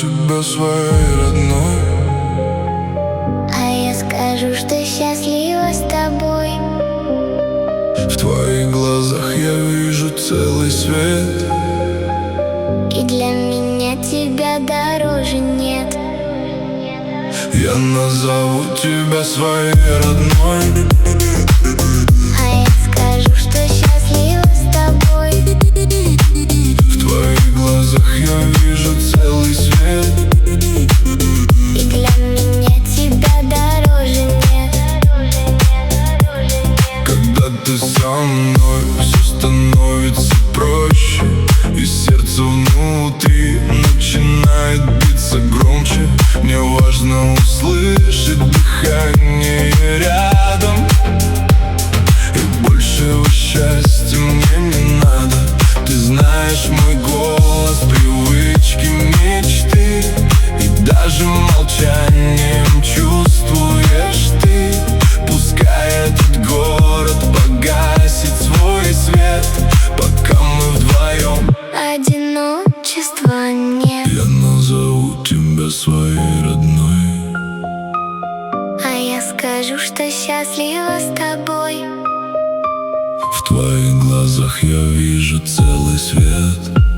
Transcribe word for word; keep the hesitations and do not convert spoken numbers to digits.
тебя своей родной. А я скажу, что счастлива с тобой. В твоих глазах я вижу целый свет, И для меня тебя дороже нет. я назову тебя своей родной. А я скажу, что счастлива с тобой. В твоих глазах я вижу целый свет, И для меня тебя дороже нет. когда ты со мной, все становится проще, и сердце внутри начинает биться громче. Мне важно услышать дыхание рядом, и большего счастья мне не надо. Ты знаешь мой голос, привычки, мечты, и даже молчанием чувствуешь ты. Пускай этот город погасит свой свет, пока мы вдвоем. Одиночества нет. Я назову тебя своей родной. А я скажу, что счастлива с тобой. В твоих глазах я вижу целый свет,